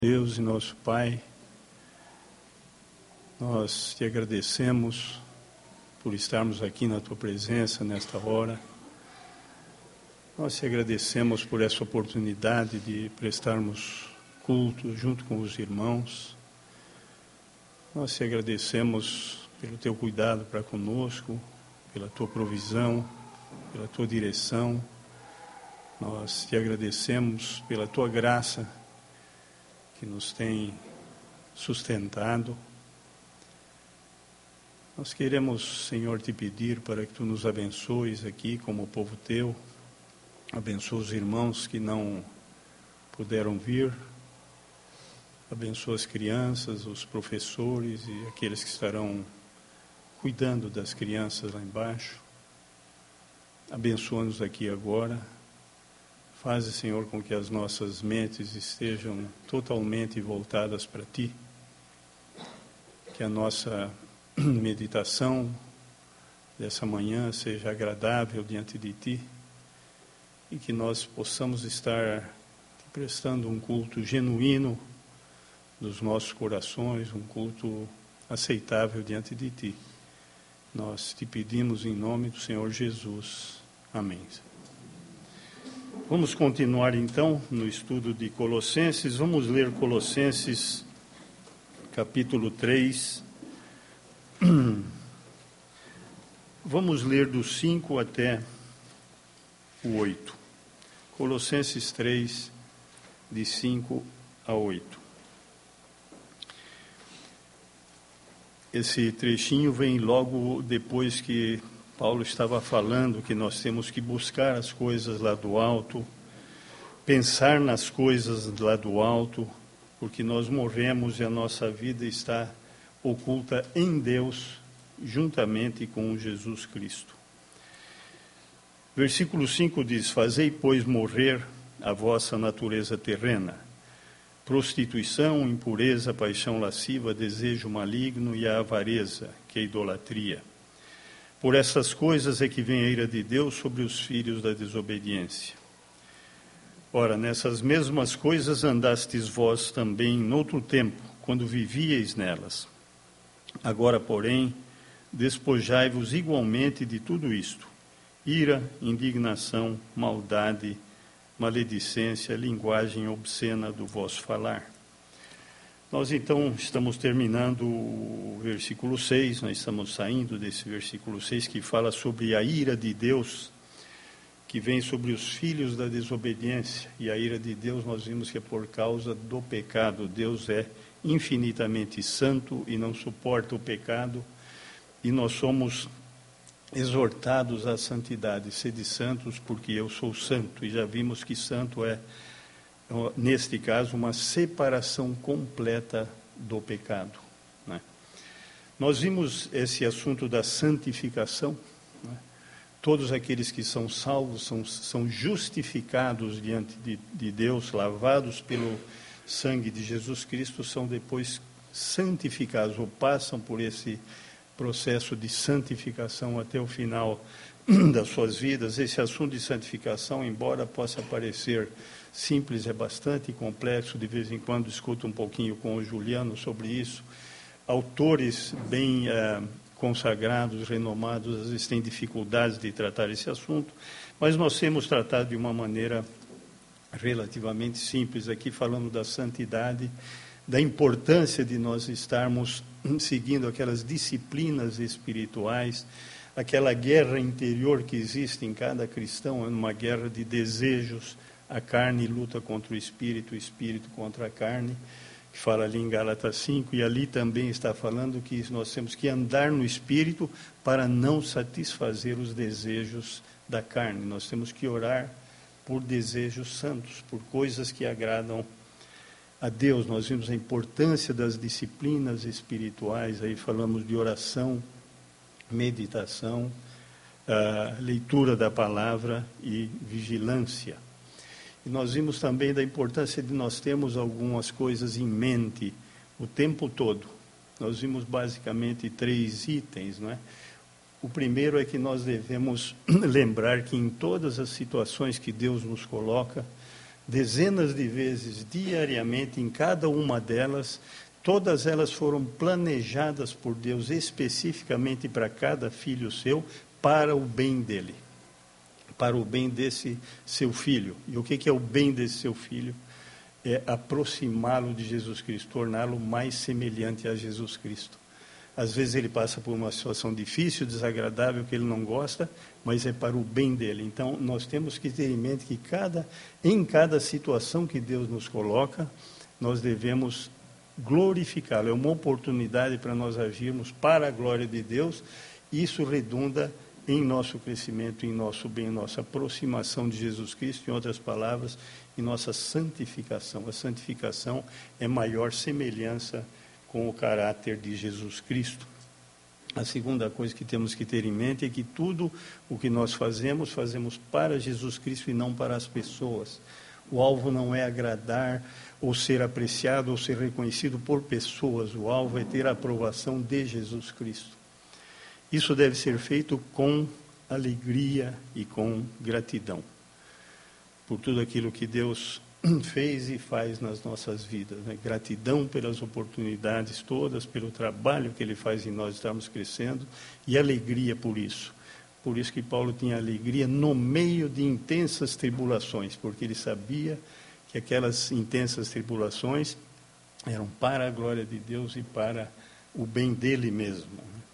Deus e nosso Pai, nós te agradecemos por estarmos aqui na Tua presença nesta hora. Nós te agradecemos por essa oportunidade de prestarmos culto junto com os irmãos. Nós te agradecemos pelo Teu cuidado para conosco, pela Tua provisão, pela Tua direção. Nós te agradecemos pela Tua graça que nos tem sustentado. Nós queremos, Senhor, te pedir para que Tu nos abençoes aqui como povo Teu. Abençoa os irmãos que não puderam vir. Abençoa as crianças, os professores e aqueles que estarão cuidando das crianças lá embaixo. Abençoa-nos aqui agora. Faze, Senhor, com que as nossas mentes estejam totalmente voltadas para Ti. Que a nossa meditação dessa manhã seja agradável diante de Ti. E que nós possamos estar Te prestando um culto genuíno dos nossos corações, um culto aceitável diante de Ti. Nós Te pedimos em nome do Senhor Jesus. Amém. Vamos continuar então no estudo de Colossenses. Vamos ler Colossenses capítulo 3. Vamos ler do 5 até o 8. Colossenses 3, de 5 a 8. Esse trechinho vem logo depois que Paulo estava falando que nós temos que buscar as coisas lá do alto, pensar nas coisas lá do alto, porque nós morremos e a nossa vida está oculta em Deus, juntamente com Jesus Cristo. Versículo 5 diz: Fazei, pois, morrer a vossa natureza terrena, prostituição, impureza, paixão lasciva, desejo maligno e a avareza, que é idolatria. Por essas coisas é que vem a ira de Deus sobre os filhos da desobediência. Ora, nessas mesmas coisas andastes vós também noutro tempo, quando vivíeis nelas. Agora, porém, despojai-vos igualmente de tudo isto: ira, indignação, maldade, maledicência, linguagem obscena do vosso falar. Nós, então, estamos terminando o versículo 6, nós estamos saindo desse versículo 6, que fala sobre a ira de Deus, que vem sobre os filhos da desobediência. E a ira de Deus, nós vimos que é por causa do pecado. Deus é infinitamente santo e não suporta o pecado, e nós somos exortados à santidade. Sede santos, porque eu sou santo. E já vimos que santo é, neste caso, uma separação completa do pecado, né? Nós vimos esse assunto da santificação, né? Todos aqueles que são salvos são justificados diante de Deus, lavados pelo sangue de Jesus Cristo, são depois santificados, ou passam por esse processo de santificação até o final das suas vidas. Esse assunto de santificação, embora possa parecer simples, é bastante complexo. De vez em quando escuto um pouquinho com o Juliano sobre isso. Autores bem consagrados, renomados, às vezes têm dificuldades de tratar esse assunto, mas nós temos tratado de uma maneira relativamente simples aqui, falando da santidade, da importância de nós estarmos seguindo aquelas disciplinas espirituais, aquela guerra interior que existe em cada cristão, é uma guerra de desejos. A carne luta contra o espírito contra a carne, que fala ali em Gálatas 5, e ali também está falando que nós temos que andar no espírito para não satisfazer os desejos da carne. Nós temos que orar por desejos santos, por coisas que agradam a Deus. Nós vimos a importância das disciplinas espirituais, aí falamos de oração, meditação, leitura da palavra e vigilância. E nós vimos também da importância de nós termos algumas coisas em mente o tempo todo. Nós vimos basicamente 3 itens, não é? O primeiro é que nós devemos lembrar que em todas as situações que Deus nos coloca, dezenas de vezes, diariamente, em cada uma delas. Todas elas foram planejadas por Deus especificamente para cada filho seu, para o bem dele, para o bem desse seu filho. E o que é o bem desse seu filho? É aproximá-lo de Jesus Cristo, torná-lo mais semelhante a Jesus Cristo. Às vezes ele passa por uma situação difícil, desagradável, que ele não gosta, mas é para o bem dele. Então, nós temos que ter em mente que em cada situação que Deus nos coloca, nós devemos glorificá-lo. É uma oportunidade para nós agirmos para a glória de Deus. Isso redunda em nosso crescimento, em nosso bem, em nossa aproximação de Jesus Cristo, em outras palavras, em nossa santificação. A santificação é maior semelhança com o caráter de Jesus Cristo. A segunda coisa que temos que ter em mente é que tudo o que nós fazemos para Jesus Cristo e não para as pessoas. O alvo não é agradar ou ser apreciado ou ser reconhecido por pessoas. O alvo é ter a aprovação de Jesus Cristo. Isso deve ser feito com alegria e com gratidão por tudo aquilo que Deus fez e faz nas nossas vidas, né? Gratidão pelas oportunidades todas, pelo trabalho que Ele faz em nós estarmos crescendo, e alegria por isso. Por isso que Paulo tinha alegria no meio de intensas tribulações, porque ele sabia que aquelas intensas tribulações eram para a glória de Deus e para o bem dele mesmo.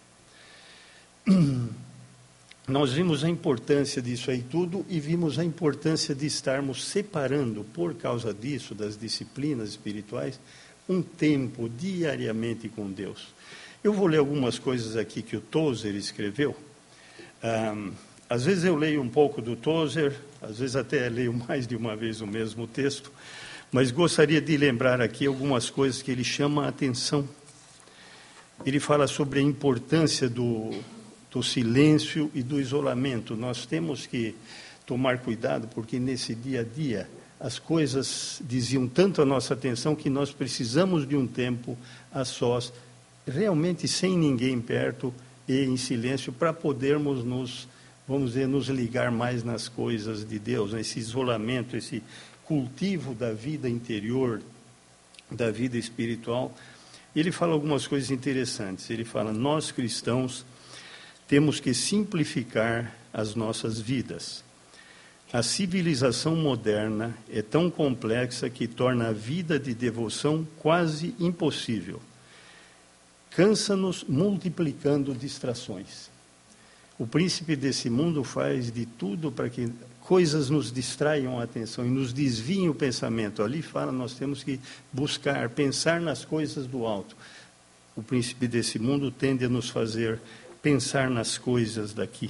Nós vimos a importância disso aí tudo e vimos a importância de estarmos separando, por causa disso, das disciplinas espirituais, um tempo diariamente com Deus. Eu vou ler algumas coisas aqui que o Tozer escreveu. Às vezes eu leio um pouco do Tozer, às vezes até leio mais de uma vez o mesmo texto, mas gostaria de lembrar aqui algumas coisas que ele chama a atenção. Ele fala sobre a importância do silêncio e do isolamento. Nós temos que tomar cuidado, porque nesse dia a dia as coisas desviam tanto a nossa atenção que nós precisamos de um tempo a sós, realmente sem ninguém perto e em silêncio, para podermos nos ligar mais nas coisas de Deus, esse isolamento, esse cultivo da vida interior, da vida espiritual. Ele fala algumas coisas interessantes. Ele fala: nós cristãos temos que simplificar as nossas vidas. A civilização moderna é tão complexa que torna a vida de devoção quase impossível. Cansa-nos multiplicando distrações. O príncipe desse mundo faz de tudo para que coisas nos distraiam a atenção e nos desviem o pensamento. Ali fala, nós temos que buscar, pensar nas coisas do alto. O príncipe desse mundo tende a nos fazer pensar nas coisas daqui.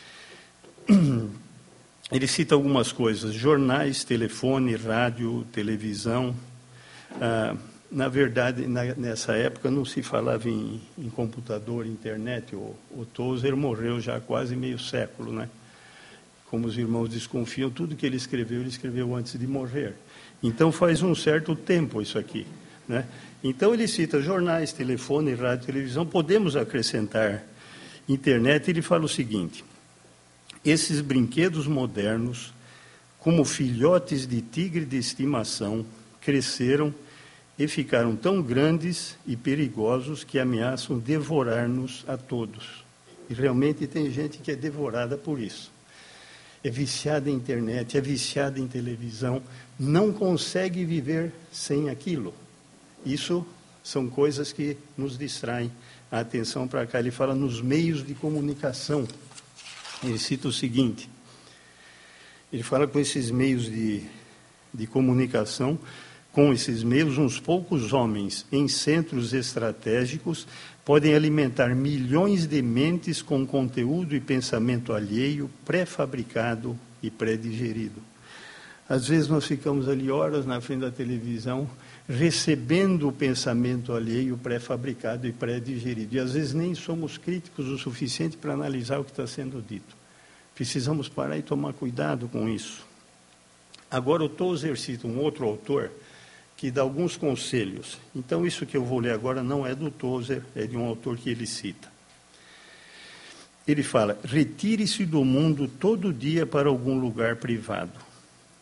Ele cita algumas coisas: jornais, telefone, rádio, televisão. Na verdade, nessa época não se falava em computador, internet. O Tozer morreu já há quase meio século, né? Como os irmãos desconfiam, tudo que ele escreveu antes de morrer. Então faz um certo tempo isso aqui, né? Então ele cita jornais, telefone, rádio, televisão. Podemos acrescentar internet. Ele fala o seguinte: esses brinquedos modernos, como filhotes de tigre de estimação, cresceram e ficaram tão grandes e perigosos que ameaçam devorar-nos a todos. E realmente tem gente que é devorada por isso. É viciada em internet, é viciada em televisão, não consegue viver sem aquilo. Isso são coisas que nos distraem a atenção para cá. Ele fala nos meios de comunicação. Ele cita o seguinte: ele fala com esses meios de comunicação, com esses meios, uns poucos homens em centros estratégicos podem alimentar milhões de mentes com conteúdo e pensamento alheio, pré-fabricado e pré-digerido. Às vezes nós ficamos ali horas na frente da televisão, recebendo o pensamento alheio pré-fabricado e pré-digerido. E às vezes nem somos críticos o suficiente para analisar o que está sendo dito. Precisamos parar e tomar cuidado com isso. Agora o Tozer cita um outro autor que dá alguns conselhos. Então isso que eu vou ler agora não é do Tozer, é de um autor que ele cita. Ele fala: retire-se do mundo todo dia para algum lugar privado.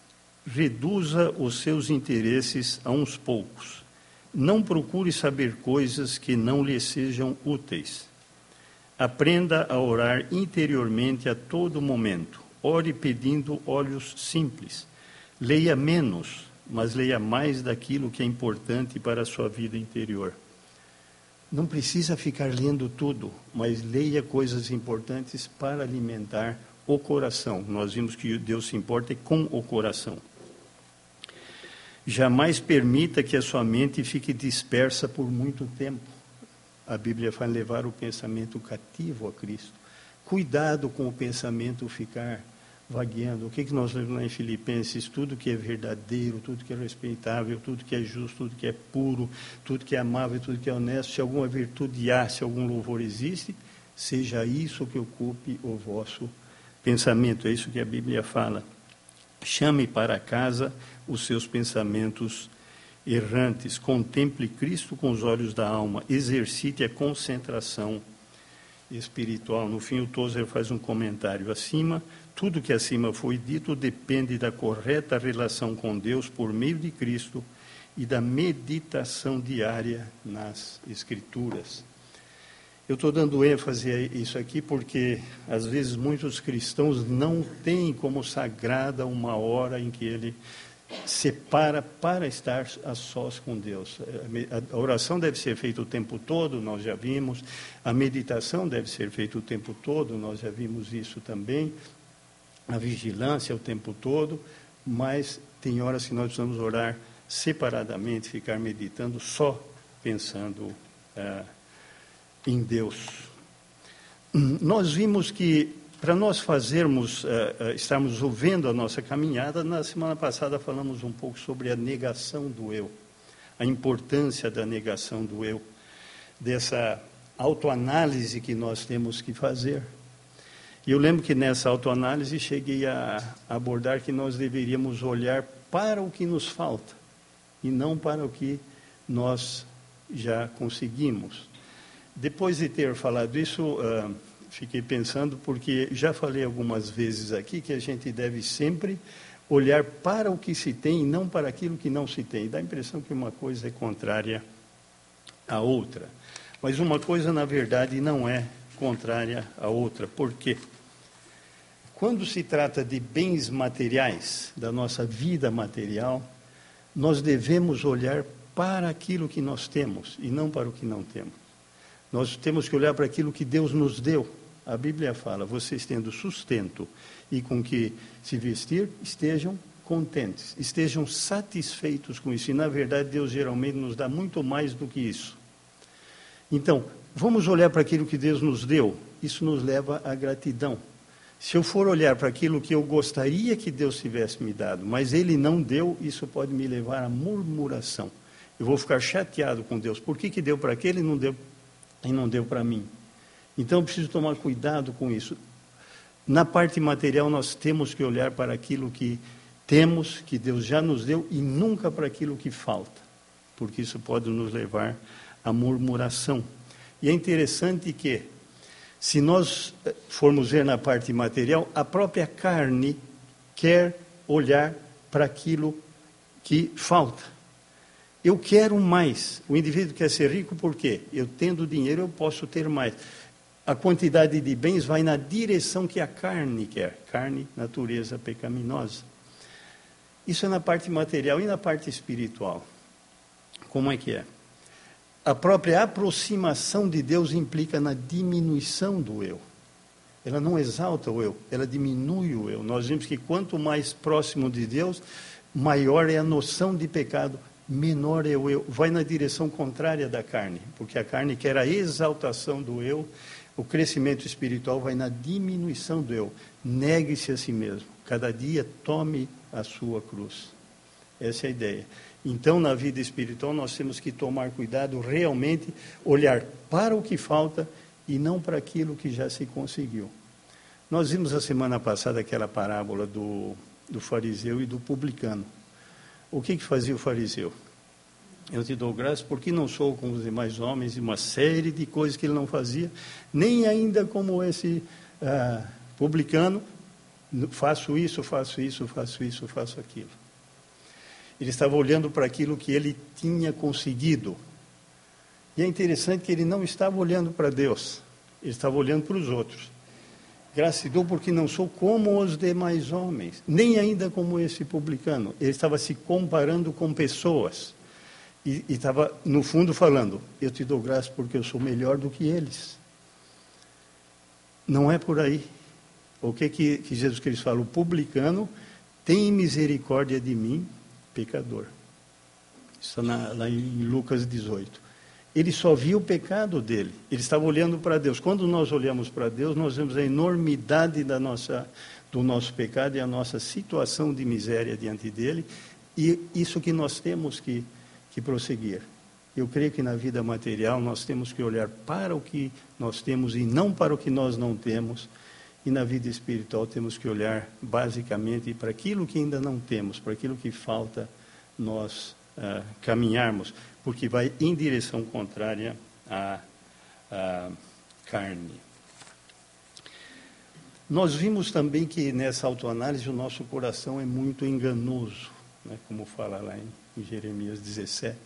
reduza os seus interesses a uns poucos. Não procure saber coisas que não lhe sejam úteis. Aprenda a orar interiormente a todo momento. Ore pedindo olhos simples. Leia menos, mas leia mais daquilo que é importante para a sua vida interior. Não precisa ficar lendo tudo, mas leia coisas importantes para alimentar o coração. Nós vimos que Deus se importa com o coração. Jamais permita que a sua mente fique dispersa por muito tempo. A Bíblia fala levar o pensamento cativo a Cristo. Cuidado com o pensamento ficar vagueando. O que nós lemos lá em Filipenses? Tudo que é verdadeiro, tudo que é respeitável, tudo que é justo, tudo que é puro, tudo que é amável, tudo que é honesto, se alguma virtude há, se algum louvor existe, seja isso que ocupe o vosso pensamento. É isso que a Bíblia fala. Chame para casa os seus pensamentos errantes. Contemple Cristo com os olhos da alma. Exercite a concentração espiritual. No fim, o Tozer faz um comentário. Tudo que acima foi dito depende da correta relação com Deus por meio de Cristo e da meditação diária nas Escrituras. Eu estou dando ênfase a isso aqui porque, às vezes, muitos cristãos não têm como sagrada uma hora em que ele separa para estar a sós com Deus. A oração deve ser feita o tempo todo, nós já vimos. A meditação deve ser feita o tempo todo, nós já vimos isso também. A vigilância o tempo todo, mas tem horas que nós precisamos orar separadamente, ficar meditando, só pensando em Deus. Nós vimos que, para nós estarmos vendo a nossa caminhada, na semana passada falamos um pouco sobre a negação do eu, a importância da negação do eu, dessa autoanálise que nós temos que fazer. E eu lembro que nessa autoanálise cheguei a abordar que nós deveríamos olhar para o que nos falta e não para o que nós já conseguimos. Depois de ter falado isso, fiquei pensando, porque já falei algumas vezes aqui que a gente deve sempre olhar para o que se tem e não para aquilo que não se tem. Dá a impressão que uma coisa é contrária à outra. Mas uma coisa, na verdade, não é contrária à outra. Por quê? Quando se trata de bens materiais, da nossa vida material, nós devemos olhar para aquilo que nós temos e não para o que não temos. Nós temos que olhar para aquilo que Deus nos deu. A Bíblia fala, vocês tendo sustento e com que se vestir, estejam contentes, estejam satisfeitos com isso. E, na verdade, Deus geralmente nos dá muito mais do que isso. Então, vamos olhar para aquilo que Deus nos deu. Isso nos leva à gratidão. Se eu for olhar para aquilo que eu gostaria que Deus tivesse me dado, mas Ele não deu, isso pode me levar à murmuração. Eu vou ficar chateado com Deus. Por que deu para aquele e não deu para mim? Então, eu preciso tomar cuidado com isso. Na parte material, nós temos que olhar para aquilo que temos, que Deus já nos deu, e nunca para aquilo que falta, porque isso pode nos levar à murmuração. E é interessante que, se nós formos ver na parte material, a própria carne quer olhar para aquilo que falta. Eu quero mais. O indivíduo quer ser rico por quê? Eu tendo dinheiro, eu posso ter mais. A quantidade de bens vai na direção que a carne quer. Carne, natureza pecaminosa. Isso é na parte material. E na parte espiritual? Como é que é? A própria aproximação de Deus implica na diminuição do eu. Ela não exalta o eu, ela diminui o eu. Nós vimos que quanto mais próximo de Deus, maior é a noção de pecado, menor é o eu. Vai na direção contrária da carne, porque a carne quer a exaltação do eu, o crescimento espiritual vai na diminuição do eu. Negue-se a si mesmo. Cada dia tome a sua cruz. Essa é a ideia. Então, na vida espiritual, nós temos que tomar cuidado, realmente olhar para o que falta e não para aquilo que já se conseguiu. Nós vimos a semana passada aquela parábola do fariseu e do publicano. O que fazia o fariseu? Eu te dou graças porque não sou como os demais homens, e uma série de coisas que ele não fazia, nem ainda como esse publicano, faço isso, faço aquilo. Ele estava olhando para aquilo que ele tinha conseguido. E é interessante que ele não estava olhando para Deus, ele estava olhando para os outros. Graças a Deus, porque não sou como os demais homens, nem ainda como esse publicano. Ele estava se comparando com pessoas. E estava, no fundo, falando, eu te dou graça porque eu sou melhor do que eles. Não é por aí. O que Jesus Cristo fala? O publicano tem misericórdia de mim, pecador. Isso está lá em Lucas 18. Ele só via o pecado dele. Ele estava olhando para Deus. Quando nós olhamos para Deus, nós vemos a enormidade do nosso pecado e a nossa situação de miséria diante dele. E isso que nós temos que prosseguir. Eu creio que na vida material nós temos que olhar para o que nós temos e não para o que nós não temos. E na vida espiritual temos que olhar basicamente para aquilo que ainda não temos, para aquilo que falta nós caminharmos, porque vai em direção contrária à carne. Nós vimos também que nessa autoanálise o nosso coração é muito enganoso, né, como fala lá em Jeremias 17.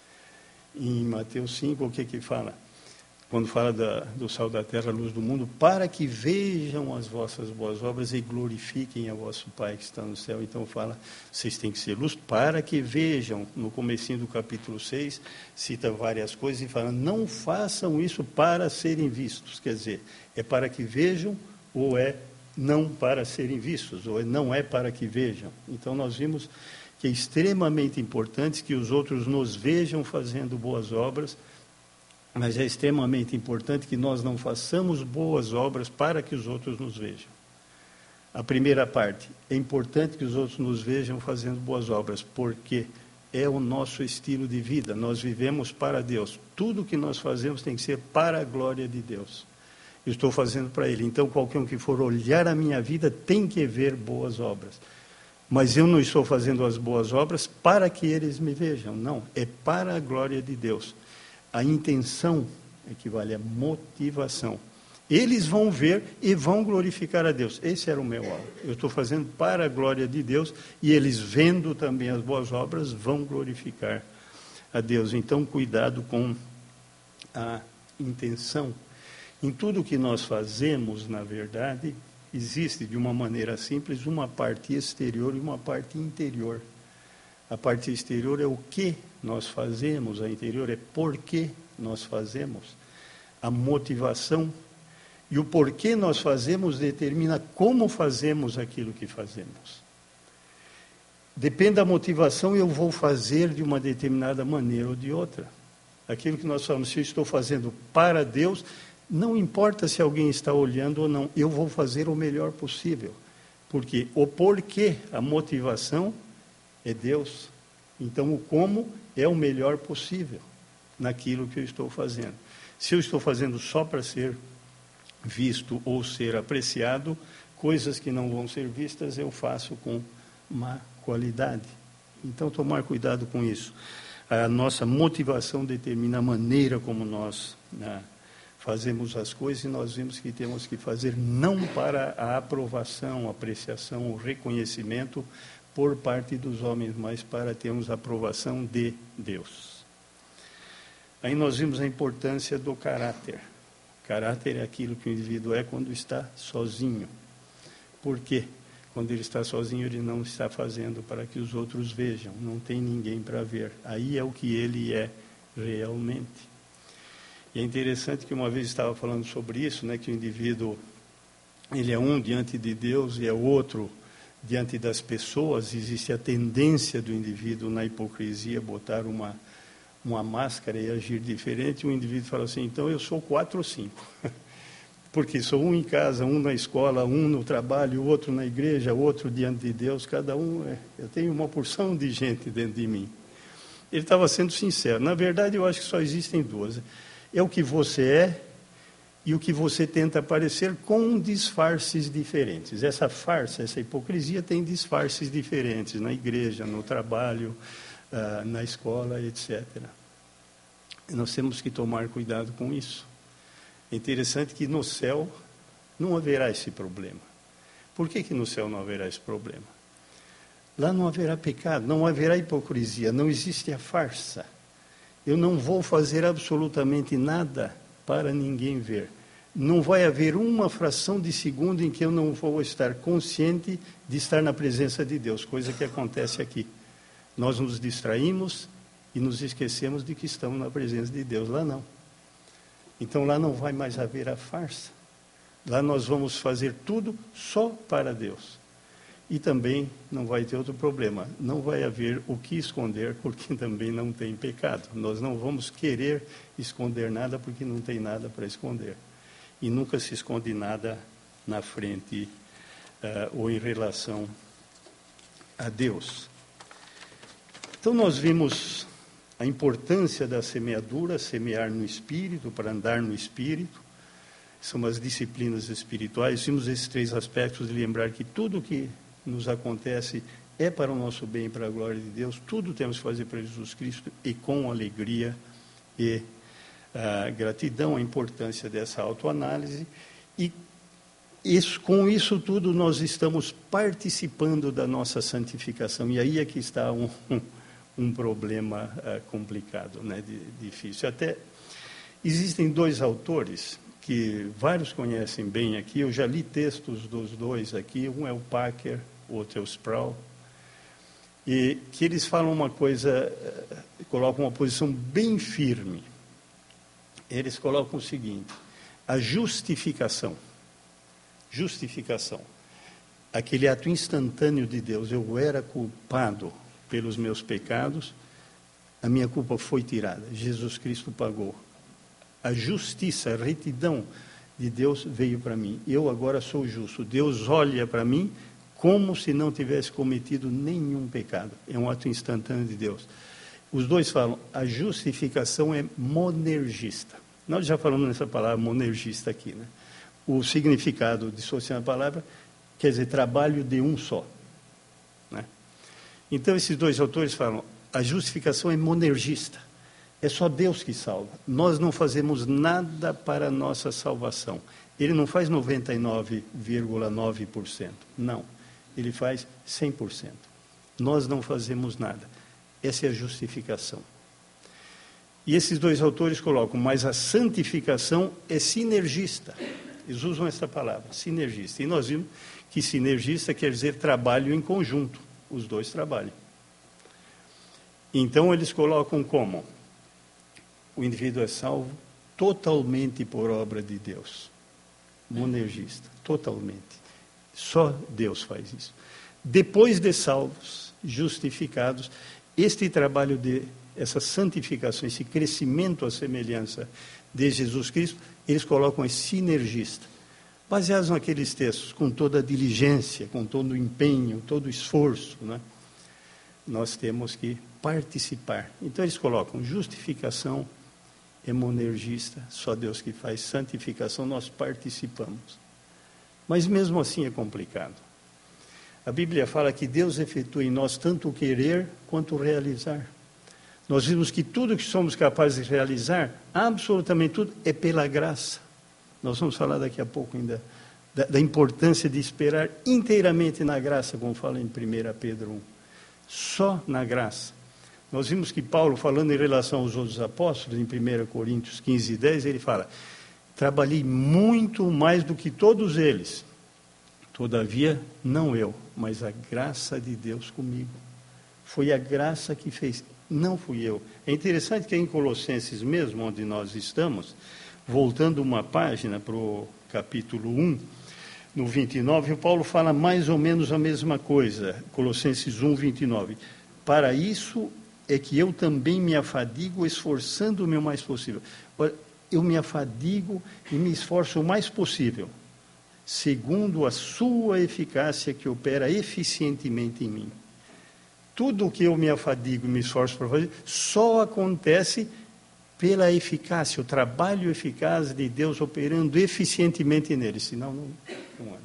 Em Mateus 5, o que fala? Quando fala do sal da terra, a luz do mundo, para que vejam as vossas boas obras e glorifiquem a vosso Pai que está no céu. Então fala, vocês têm que ser luz para que vejam. No comecinho do capítulo 6, cita várias coisas e fala, não façam isso para serem vistos. Quer dizer, é para que vejam ou é não para serem vistos, ou não é para que vejam. Então nós vimos que é extremamente importante que os outros nos vejam fazendo boas obras, mas é extremamente importante que nós não façamos boas obras para que os outros nos vejam. A primeira parte, é importante que os outros nos vejam fazendo boas obras, porque é o nosso estilo de vida, nós vivemos para Deus. Tudo que nós fazemos tem que ser para a glória de Deus. Eu estou fazendo para Ele, então qualquer um que for olhar a minha vida tem que ver boas obras. Mas eu não estou fazendo as boas obras para que eles me vejam, não, é para a glória de Deus. A intenção equivale à motivação. Eles vão ver e vão glorificar a Deus. Esse era o meu alvo. Eu estou fazendo para a glória de Deus e eles, vendo também as boas obras, vão glorificar a Deus. Então, cuidado com a intenção. Em tudo que nós fazemos, na verdade, existe, de uma maneira simples, uma parte exterior e uma parte interior. A parte exterior é o que nós fazemos, a interior é por que nós fazemos. A motivação e o porquê nós fazemos determina como fazemos aquilo que fazemos. Depende da motivação, eu vou fazer de uma determinada maneira ou de outra. Aquilo que nós falamos, se eu estou fazendo para Deus, não importa se alguém está olhando ou não, eu vou fazer o melhor possível. Porque o porquê, a motivação, é Deus. Então, o como é o melhor possível naquilo que eu estou fazendo. Se eu estou fazendo só para ser visto ou ser apreciado, coisas que não vão ser vistas eu faço com má qualidade. Então, tomar cuidado com isso. A nossa motivação determina a maneira como nós fazemos as coisas, e nós vimos que temos que fazer não para a aprovação, apreciação, o reconhecimento por parte dos homens, mas para termos a aprovação de Deus. Aí nós vimos a importância do caráter. Caráter é aquilo que o indivíduo é quando está sozinho. Por quê? Quando ele está sozinho, ele não está fazendo para que os outros vejam, não tem ninguém para ver. Aí é o que ele é realmente. E é interessante que uma vez estava falando sobre isso, né, que o indivíduo, ele é um diante de Deus e é outro diante das pessoas. Existe a tendência do indivíduo na hipocrisia botar uma máscara e agir diferente. O indivíduo fala assim, então eu sou 4 ou 5. Porque sou um em casa, um na escola, um no trabalho, outro na igreja, outro diante de Deus. Cada um, eu tenho uma porção de gente dentro de mim. Ele estava sendo sincero. Na verdade, eu acho que só existem 2. É o que você é e o que você tenta parecer com disfarces diferentes. Essa farsa, essa hipocrisia tem disfarces diferentes na igreja, no trabalho, na escola, etc. E nós temos que tomar cuidado com isso. É interessante que no céu não haverá esse problema. Por que no céu não haverá esse problema? Lá não haverá pecado, não haverá hipocrisia, não existe a farsa. Eu não vou fazer absolutamente nada para ninguém ver. Não vai haver uma fração de segundo em que eu não vou estar consciente de estar na presença de Deus, coisa que acontece aqui. Nós nos distraímos e nos esquecemos de que estamos na presença de Deus. Lá não. Então lá não vai mais haver a farsa. Lá nós vamos fazer tudo só para Deus. E também não vai ter outro problema. Não vai haver o que esconder, porque também não tem pecado. Nós não vamos querer esconder nada, porque não tem nada para esconder. E nunca se esconde nada na frente ou em relação a Deus. Então nós vimos a importância da semeadura, semear no Espírito, para andar no Espírito. São as disciplinas espirituais. Vimos esses três aspectos de lembrar que tudo que nos acontece é para o nosso bem e para a glória de Deus. Tudo temos que fazer para Jesus Cristo e com alegria e gratidão, a importância dessa autoanálise. E com isso tudo nós estamos participando da nossa santificação. E aí é que está um problema complicado, né, difícil. Até existem dois autores que vários conhecem bem aqui. Eu já li textos dos dois aqui. Um é o Packer, outro é o Sproul. E que eles falam uma coisa, colocam uma posição bem firme. Eles colocam o seguinte: a justificação, aquele ato instantâneo de Deus. Eu era culpado pelos meus pecados, a minha culpa foi tirada, Jesus Cristo pagou. A justiça, a retidão de Deus veio para mim. Eu agora sou justo. Deus olha para mim como se não tivesse cometido nenhum pecado. É um ato instantâneo de Deus. Os dois falam, a justificação é monergista. Nós já falamos nessa palavra monergista aqui, né? O significado dissociando a palavra quer dizer trabalho de um só, né? Então esses dois autores falam, a justificação é monergista. É só Deus que salva. Nós não fazemos nada para a nossa salvação. Ele não faz 99,9%. Não. Ele faz 100%. Nós não fazemos nada. Essa é a justificação. E esses dois autores colocam, mas a santificação é sinergista. Eles usam essa palavra, sinergista. E nós vimos que sinergista quer dizer trabalho em conjunto. Os dois trabalham. Então eles colocam como? O indivíduo é salvo totalmente por obra de Deus. Monergista, totalmente. Só Deus faz isso. Depois de salvos, justificados, este trabalho de essa santificação, esse crescimento à semelhança de Jesus Cristo, eles colocam esse sinergista. Baseados naqueles textos, com toda a diligência, com todo o empenho, todo o esforço, né? Nós temos que participar. Então eles colocam justificação, é monergista, só Deus que faz santificação, nós participamos. Mas mesmo assim é complicado. A Bíblia fala que Deus efetua em nós tanto o querer quanto o realizar. Nós vimos que tudo que somos capazes de realizar, absolutamente tudo, é pela graça. Nós vamos falar daqui a pouco ainda da importância de esperar inteiramente na graça, como fala em 1 Pedro 1. Só na graça. Nós vimos que Paulo, falando em relação aos outros apóstolos, em 1 Coríntios 15, 10, ele fala, trabalhei muito mais do que todos eles, todavia, não eu, mas a graça de Deus comigo. Foi a graça que fez, não fui eu. É interessante que em Colossenses mesmo, onde nós estamos, voltando uma página para o capítulo 1, no 29, o Paulo fala mais ou menos a mesma coisa, Colossenses 1, 29. Para isso é que eu também me afadigo, esforçando-me o mais possível. Eu me afadigo e me esforço o mais possível, segundo a sua eficácia que opera eficientemente em mim. Tudo o que eu me afadigo e me esforço para fazer, só acontece pela eficácia, o trabalho eficaz de Deus operando eficientemente nele, senão não anda.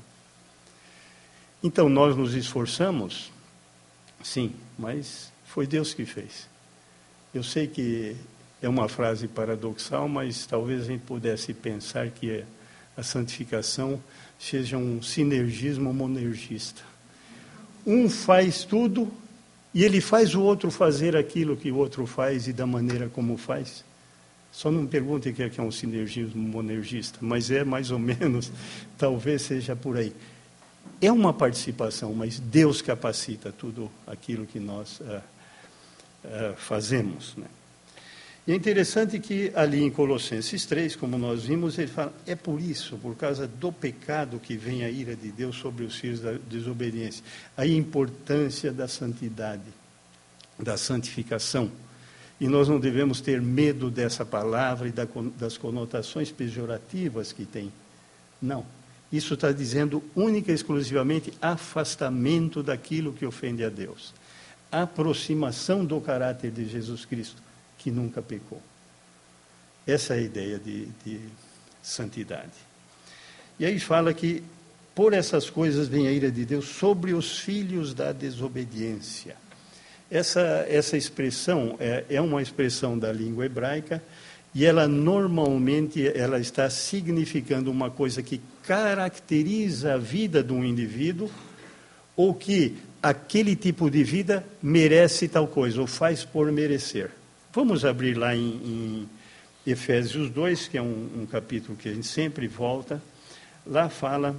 Então, nós nos esforçamos, sim, mas foi Deus que fez. Eu sei que é uma frase paradoxal, mas talvez a gente pudesse pensar que a santificação seja um sinergismo monergista. Um faz tudo e ele faz o outro fazer aquilo que o outro faz e da maneira como faz. Só não me perguntem o que é um sinergismo monergista, mas é mais ou menos, talvez seja por aí. É uma participação, mas Deus capacita tudo aquilo que nós fazemos, né? E é interessante que ali em Colossenses 3, como nós vimos, ele fala, é por isso, por causa do pecado que vem a ira de Deus sobre os filhos da desobediência. A importância da santidade, da santificação. E nós não devemos ter medo dessa palavra e das conotações pejorativas que tem. Não. Isso está dizendo única e exclusivamente afastamento daquilo que ofende a Deus. Aproximação do caráter de Jesus Cristo, que nunca pecou. Essa é a ideia de santidade. E aí fala que por essas coisas vem a ira de Deus sobre os filhos da desobediência. Essa expressão é uma expressão da língua hebraica e ela normalmente está significando uma coisa que caracteriza a vida de um indivíduo ou que aquele tipo de vida merece tal coisa ou faz por merecer. Vamos abrir lá em Efésios 2, que é um capítulo que a gente sempre volta. Lá fala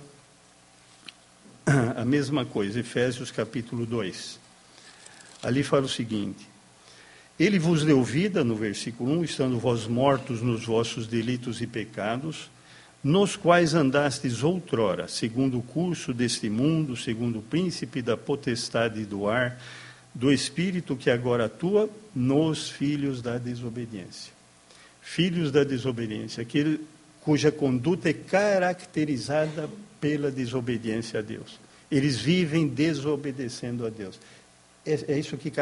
a mesma coisa, Efésios capítulo 2. Ali fala o seguinte: Ele vos deu vida, no versículo 1, estando vós mortos nos vossos delitos e pecados, nos quais andastes outrora, segundo o curso deste mundo, segundo o príncipe da potestade do ar, do Espírito que agora atua nos filhos da desobediência. Filhos da desobediência, aquele cuja conduta é caracterizada pela desobediência a Deus. Eles vivem desobedecendo a Deus. É isso que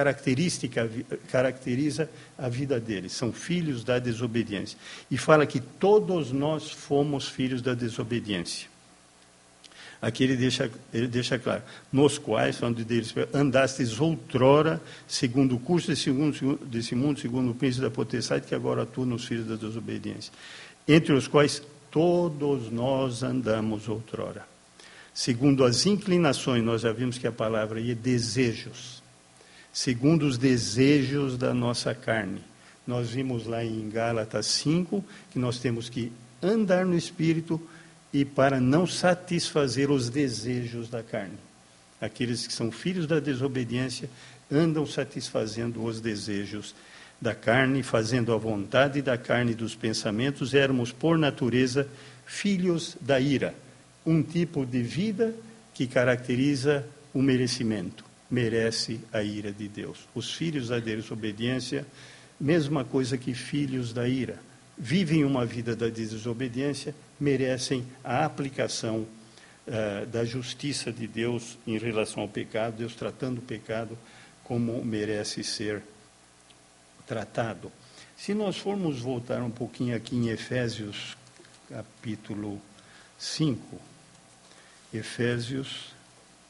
caracteriza a vida deles. São filhos da desobediência. E fala que todos nós fomos filhos da desobediência. Aqui ele deixa claro, nos quais, falando deles, andastes outrora, segundo o curso desse mundo, segundo o príncipe da potestade, que agora atua nos filhos da desobediência, entre os quais todos nós andamos outrora. Segundo as inclinações, nós já vimos que a palavra aí é desejos, segundo os desejos da nossa carne. Nós vimos lá em Gálatas 5, que nós temos que andar no Espírito, e para não satisfazer os desejos da carne. Aqueles que são filhos da desobediência andam satisfazendo os desejos da carne, fazendo a vontade da carne e dos pensamentos. Éramos, por natureza, filhos da ira. Um tipo de vida que caracteriza o merecimento. Merece a ira de Deus. Os filhos da desobediência, mesma coisa que filhos da ira. Vivem uma vida da desobediência, merecem a aplicação da justiça de Deus em relação ao pecado, Deus tratando o pecado como merece ser tratado. Se nós formos voltar um pouquinho aqui em Efésios capítulo 5, Efésios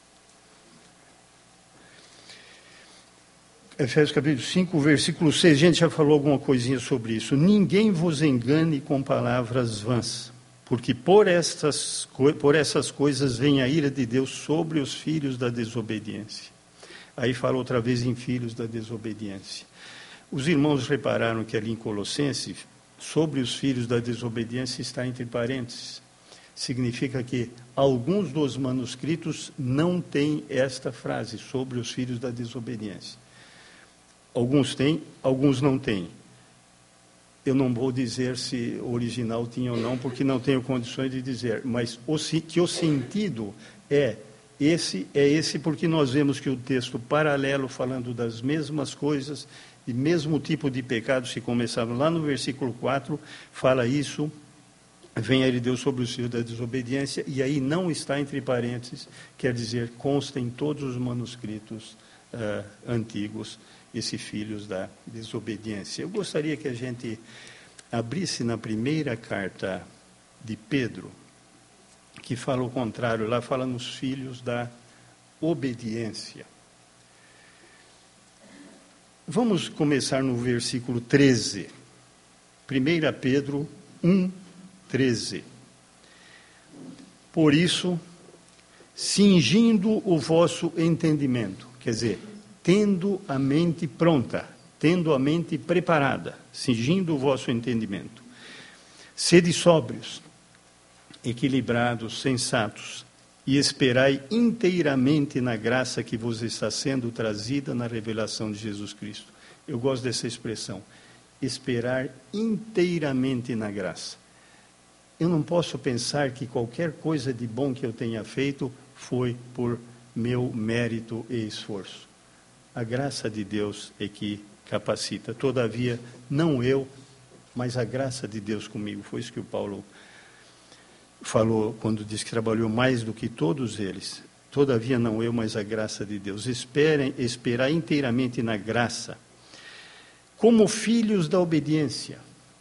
capítulo 5, versículo 6, a gente já falou alguma coisinha sobre isso. Ninguém vos engane com palavras vãs, porque por essas coisas vem a ira de Deus sobre os filhos da desobediência. Aí fala outra vez em filhos da desobediência. Os irmãos repararam que ali em Colossenses, sobre os filhos da desobediência está entre parênteses. Significa que alguns dos manuscritos não têm esta frase, sobre os filhos da desobediência. Alguns têm, alguns não têm. Eu não vou dizer se o original tinha ou não, porque não tenho condições de dizer, mas que o sentido é esse porque nós vemos que o texto paralelo, falando das mesmas coisas, e mesmo tipo de pecado, se começava lá no versículo 4, fala isso, vem a ira de Deus sobre os filhos da desobediência, e aí não está entre parênteses, quer dizer, consta em todos os manuscritos antigos, esses filhos da desobediência. Eu gostaria que a gente abrisse na primeira carta de Pedro, que fala o contrário, lá fala nos filhos da obediência. Vamos começar no versículo 13. 1 Pedro 1, 13. Por isso, cingindo o vosso entendimento, quer dizer, tendo a mente pronta, tendo a mente preparada, cingindo o vosso entendimento. Sede sóbrios, equilibrados, sensatos, e esperai inteiramente na graça que vos está sendo trazida na revelação de Jesus Cristo. Eu gosto dessa expressão, esperar inteiramente na graça. Eu não posso pensar que qualquer coisa de bom que eu tenha feito foi por meu mérito e esforço. A graça de Deus é que capacita. Todavia, não eu, mas a graça de Deus comigo. Foi isso que o Paulo falou quando disse que trabalhou mais do que todos eles. Todavia, não eu, mas a graça de Deus. Esperar inteiramente na graça. Como filhos da obediência.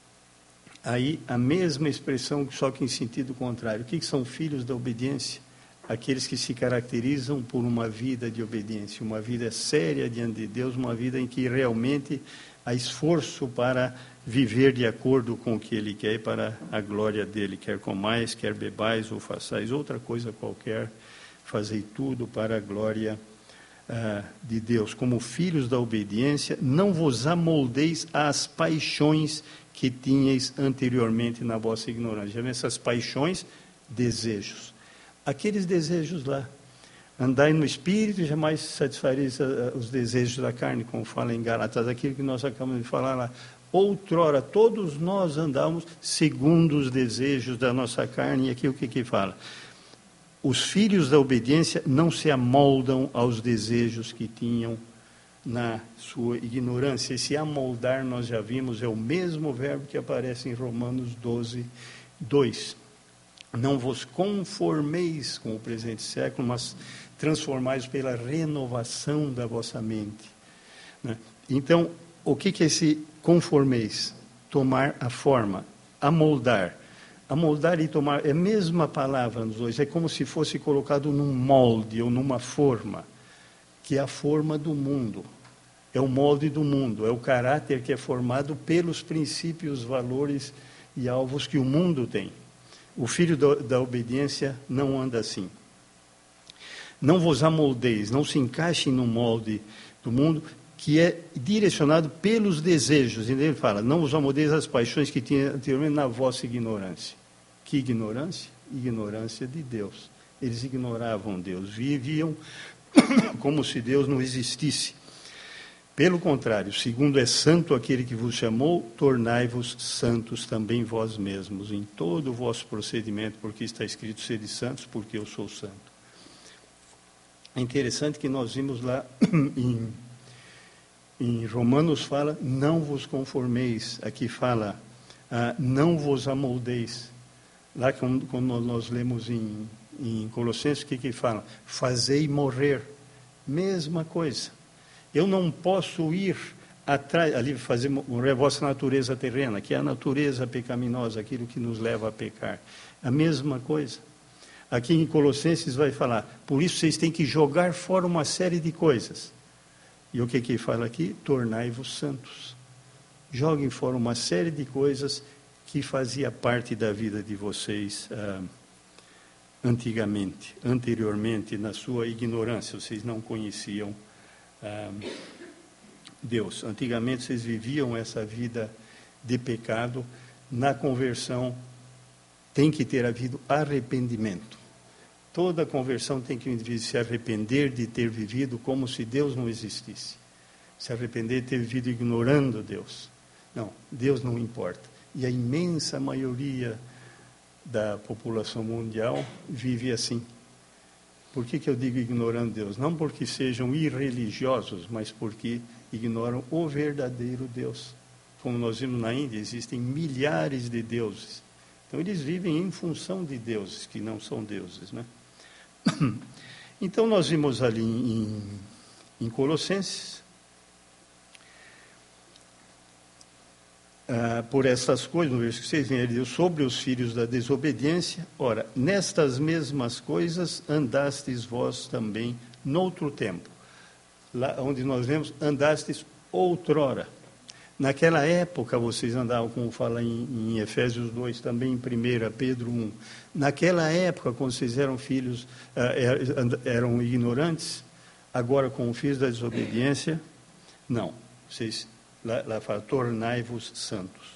Aí, a mesma expressão, só que em sentido contrário. O que são filhos da obediência? Aqueles que se caracterizam por uma vida de obediência, uma vida séria diante de Deus, uma vida em que realmente há esforço para viver de acordo com o que Ele quer e para a glória dEle. Quer comais, quer bebais ou façais outra coisa qualquer, fazei tudo para a glória de Deus. Como filhos da obediência, não vos amoldeis às paixões que tinhais anteriormente na vossa ignorância. Essas paixões, desejos. Aqueles desejos lá. Andai no Espírito e jamais satisfareis os desejos da carne, como fala em Gálatas, aquilo que nós acabamos de falar lá. Outrora, todos nós andamos segundo os desejos da nossa carne, e aqui o que fala? Os filhos da obediência não se amoldam aos desejos que tinham na sua ignorância. Esse amoldar, nós já vimos, é o mesmo verbo que aparece em Romanos 12, 2. Não vos conformeis com o presente século, mas transformais pela renovação da vossa mente. Né? Então, o que é esse conformeis? Tomar a forma, amoldar. Amoldar e tomar é a mesma palavra nos dois, é como se fosse colocado num molde ou numa forma, que é a forma do mundo. É o molde do mundo, é o caráter que é formado pelos princípios, valores e alvos que o mundo tem. O filho da obediência não anda assim. Não vos amoldeis, não se encaixem no molde do mundo, que é direcionado pelos desejos. E ele fala, não vos amoldeis às paixões que tinham anteriormente na vossa ignorância. Que ignorância? Ignorância de Deus. Eles ignoravam Deus, viviam como se Deus não existisse. Pelo contrário, segundo é santo aquele que vos chamou, tornai-vos santos também vós mesmos, em todo o vosso procedimento, porque está escrito, sede santos, porque eu sou santo. É interessante que nós vimos lá em Romanos fala, não vos conformeis, aqui fala, não vos amoldeis. Lá quando nós lemos em Colossenses, o que fala? Fazei morrer, mesma coisa. Eu não posso ir atrás, ali fazer morrer a vossa natureza terrena, que é a natureza pecaminosa, aquilo que nos leva a pecar. A mesma coisa. Aqui em Colossenses vai falar, por isso vocês têm que jogar fora uma série de coisas. E o que fala aqui? Tornai-vos santos. Joguem fora uma série de coisas que fazia parte da vida de vocês anteriormente, na sua ignorância. Vocês não conheciam Deus. Antigamente vocês viviam essa vida de pecado. Na conversão tem que ter havido arrependimento. Toda conversão tem que se arrepender de ter vivido como se Deus não existisse. Se arrepender de ter vivido ignorando Deus. Não, Deus não importa. E a imensa maioria da população mundial vive assim. Por que eu digo ignorando Deus? Não porque sejam irreligiosos, mas porque ignoram o verdadeiro Deus. Como nós vimos na Índia, existem milhares de deuses. Então, eles vivem em função de deuses, que não são deuses, né? Então, nós vimos ali em Colossenses, por essas coisas, no versículo 6, vem ali, sobre os filhos da desobediência. Ora, nestas mesmas coisas andastes vós também noutro tempo. Lá onde nós vemos, andastes outrora. Naquela época, vocês andavam, como fala em Efésios 2, também em 1 Pedro 1. Naquela época, quando vocês eram filhos, eram ignorantes, agora, como filhos da desobediência, não. Vocês, lá fala, tornai-vos santos.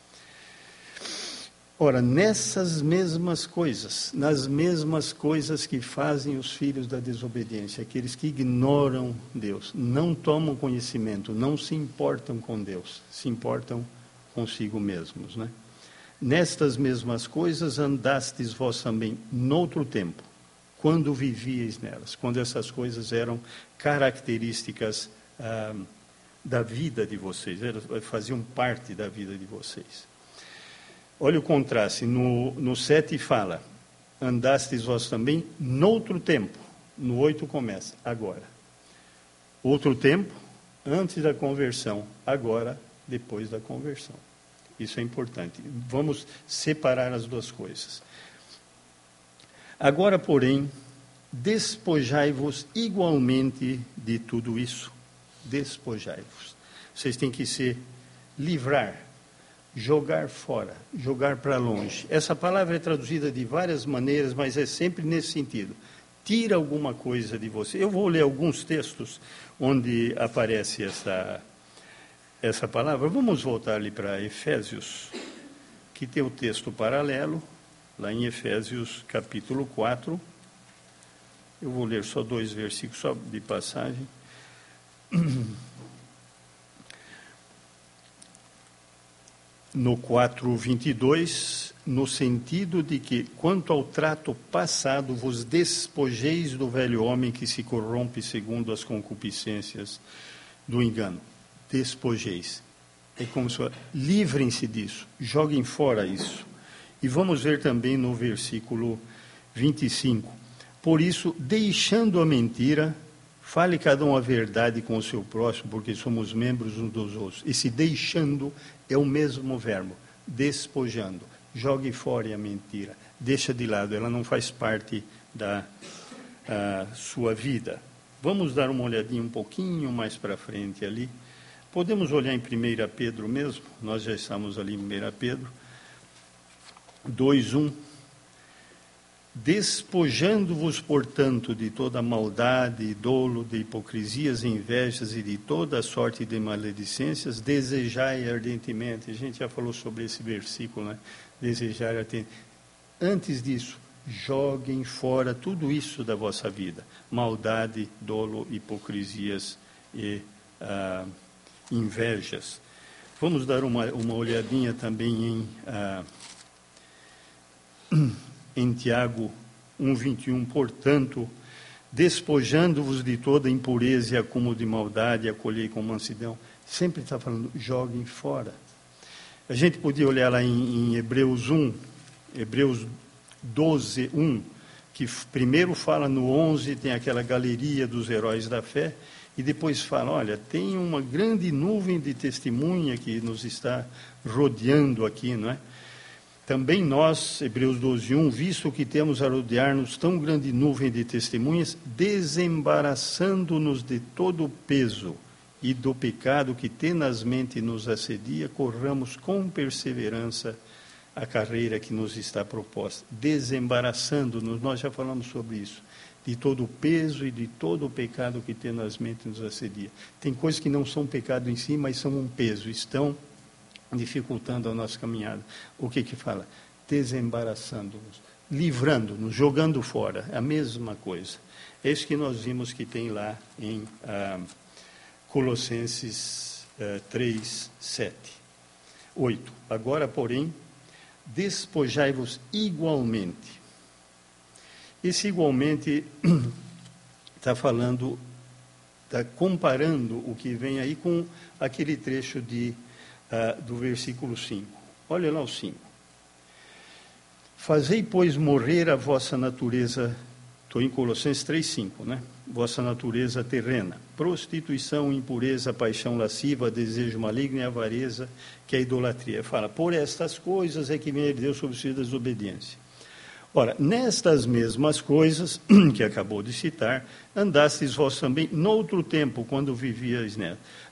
Ora, nessas mesmas coisas, nas mesmas coisas que fazem os filhos da desobediência, aqueles que ignoram Deus, não tomam conhecimento, não se importam com Deus, se importam consigo mesmos, né? Nestas mesmas coisas andastes vós também noutro tempo, quando vivíeis nelas, quando essas coisas eram características da vida de vocês, faziam parte da vida de vocês. Olha o contraste, no 7 fala, andastes vós também noutro tempo, no 8 começa, agora. Outro tempo, antes da conversão, agora, depois da conversão. Isso é importante. Vamos separar as duas coisas. Agora, porém, despojai-vos igualmente de tudo isso. Despojai-vos. Vocês têm que se livrar, jogar fora, jogar para longe. Essa palavra é traduzida de várias maneiras, mas é sempre nesse sentido. Tira alguma coisa de você. Eu vou ler alguns textos onde aparece essa palavra. Vamos voltar ali para Efésios, que tem o texto paralelo, lá em Efésios capítulo 4. Eu vou ler só 2 versículos, só de passagem. No 4:22, no sentido de que, quanto ao trato passado, vos despojeis do velho homem que se corrompe segundo as concupiscências do engano. Despojeis. É como se livrem-se disso, joguem fora isso. E vamos ver também no versículo 25. Por isso, deixando a mentira, fale cada um a verdade com o seu próximo, porque somos membros uns dos outros. Esse deixando é o mesmo verbo, despojando. Jogue fora a mentira, deixa de lado, ela não faz parte da sua vida. Vamos dar uma olhadinha um pouquinho mais para frente ali. Podemos olhar em 1 Pedro mesmo, nós já estamos ali em 1 Pedro 2:1. Despojando-vos, portanto, de toda maldade, dolo, de hipocrisias, invejas e de toda sorte de maledicências, desejai ardentemente. A gente já falou sobre esse versículo, né? Desejar ardentemente. Antes disso, joguem fora tudo isso da vossa vida. Maldade, dolo, hipocrisias e invejas. Vamos dar uma olhadinha também em Tiago 1:21, portanto, despojando-vos de toda impureza e acúmulo de maldade, acolhei com mansidão. Sempre está falando, joguem fora. A gente podia olhar lá em Hebreus 12:1, que primeiro fala no 11, tem aquela galeria dos heróis da fé, e depois fala, olha, tem uma grande nuvem de testemunha que nos está rodeando aqui, não é? Também nós, Hebreus 12:1, visto que temos a rodear-nos tão grande nuvem de testemunhas, desembaraçando-nos de todo o peso e do pecado que tenazmente nos assedia, corramos com perseverança a carreira que nos está proposta. Desembaraçando-nos, nós já falamos sobre isso, de todo o peso e de todo o pecado que tenazmente nos assedia. Tem coisas que não são pecado em si, mas são um peso, estão dificultando a nossa caminhada. O que fala? Desembaraçando-nos, livrando-nos, jogando fora, a mesma coisa. É isso que nós vimos que tem lá em Colossenses 3:7, 8. Agora, porém, despojai-vos igualmente. Esse igualmente está falando, está comparando o que vem aí com aquele trecho do versículo 5. Olha lá o 5. Fazei, pois, morrer a vossa natureza, estou em Colossenses 3:5, né? Vossa natureza terrena, prostituição, impureza, paixão lasciva, desejo maligno e avareza, que é a idolatria. Fala, por estas coisas é que vem Deus sobre os filhos da desobediência. Ora, nestas mesmas coisas, que acabou de citar, andastes vós também noutro tempo, quando vivíeis nela.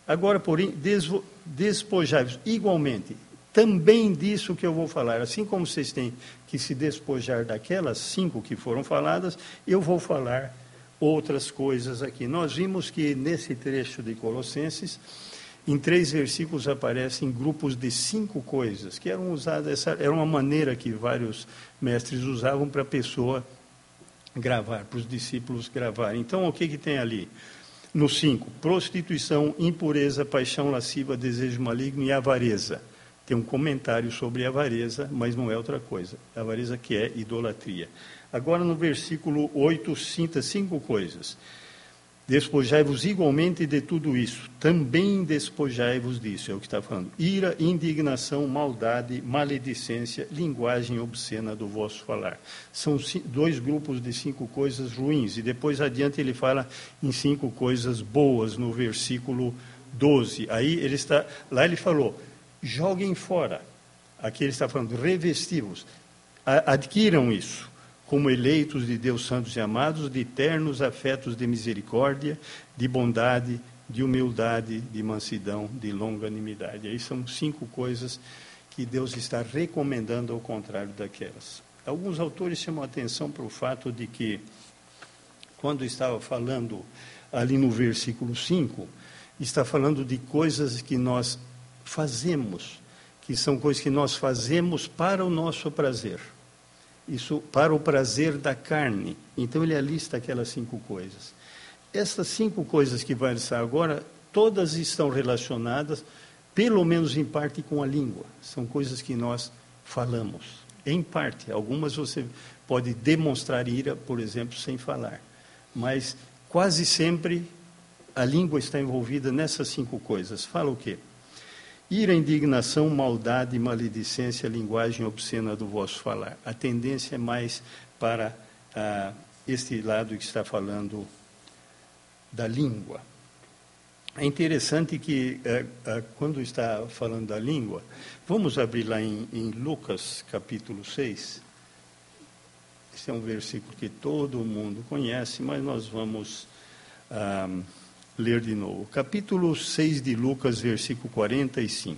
Agora, porém, despojai-vos igualmente, também disso que eu vou falar. Assim como vocês têm que se despojar daquelas 5 que foram faladas, eu vou falar outras coisas aqui. Nós vimos que nesse trecho de Colossenses, em 3 versículos aparecem grupos de 5 coisas, que eram usadas, era uma maneira que vários mestres usavam para a pessoa gravar, para os discípulos gravarem. Então, o que tem ali? No 5, prostituição, impureza, paixão lasciva, desejo maligno e avareza. Tem um comentário sobre avareza, mas não é outra coisa. Avareza que é idolatria. Agora, no versículo 8, cita 5 coisas. Despojai-vos igualmente de tudo isso, também despojai-vos disso, é o que está falando. Ira, indignação, maldade, maledicência, linguagem obscena do vosso falar. São 2 grupos de 5 coisas ruins, e depois adiante ele fala em 5 coisas boas, no versículo 12. Aí lá ele falou, joguem fora. Aqui ele está falando, revesti-vos, adquiram isso. Como eleitos de Deus santos e amados, de ternos afetos de misericórdia, de bondade, de humildade, de mansidão, de longanimidade. Aí são 5 coisas que Deus está recomendando ao contrário daquelas. Alguns autores chamam a atenção para o fato de que, quando estava falando ali no versículo 5, está falando de coisas que nós fazemos, que são coisas que nós fazemos para o nosso prazer. Isso para o prazer da carne. Então ele alista aquelas 5 coisas. Essas 5 coisas que vai listar agora, todas estão relacionadas, pelo menos em parte, com a língua. São coisas que nós falamos. Em parte. Algumas você pode demonstrar ira, por exemplo, sem falar. Mas quase sempre a língua está envolvida nessas 5 coisas. Fala o quê? Ira, indignação, maldade, maledicência, linguagem obscena do vosso falar. A tendência é mais para este lado que está falando da língua. É interessante que, quando está falando da língua, vamos abrir lá em Lucas, capítulo 6. Esse é um versículo que todo mundo conhece, mas nós vamos ler de novo. Capítulo 6 de Lucas, versículo 45.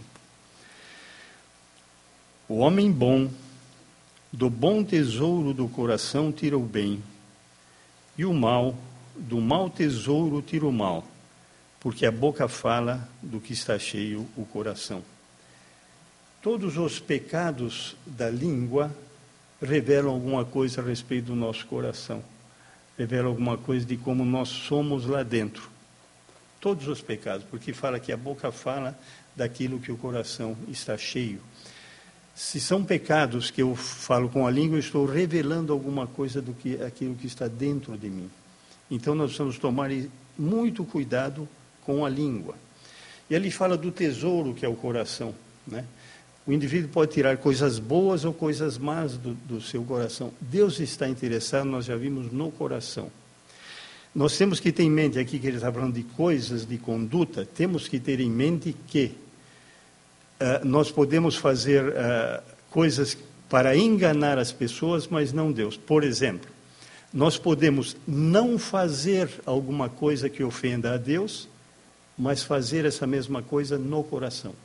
O homem bom, do bom tesouro do coração tira o bem, e o mal, do mau tesouro tira o mal, porque a boca fala do que está cheio o coração. Todos os pecados da língua revelam alguma coisa a respeito do nosso coração, revelam alguma coisa de como nós somos lá dentro. Todos os pecados, porque fala que a boca fala daquilo que o coração está cheio. Se são pecados que eu falo com a língua, eu estou revelando alguma coisa do que aquilo que está dentro de mim. Então nós precisamos tomar muito cuidado com a língua. E ele fala do tesouro que é o coração, né? O indivíduo pode tirar coisas boas ou coisas más do seu coração. Deus está interessado, nós já vimos, no coração. Nós temos que ter em mente, aqui que ele está falando de coisas de conduta, temos que ter em mente que nós podemos fazer coisas para enganar as pessoas, mas não Deus. Por exemplo, nós podemos não fazer alguma coisa que ofenda a Deus, mas fazer essa mesma coisa no coração.